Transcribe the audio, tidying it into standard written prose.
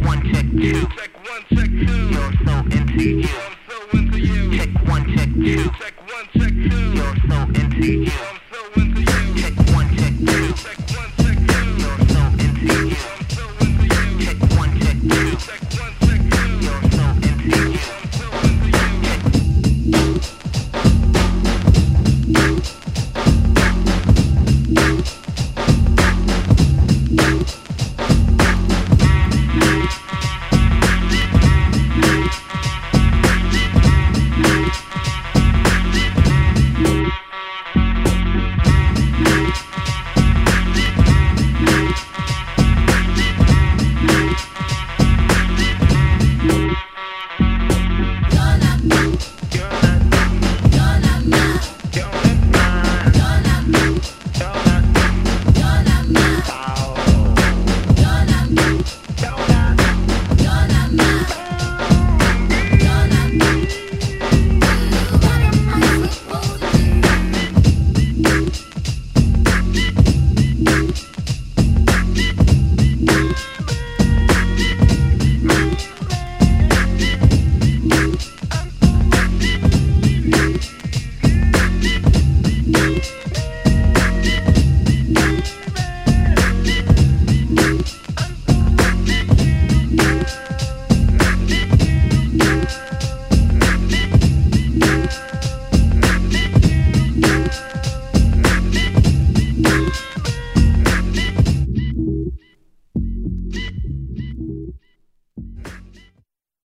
one, check two. Check one, check two. You're so into you. I'm so into you. Check one, check two. Check one, check two. You're so into you. I'm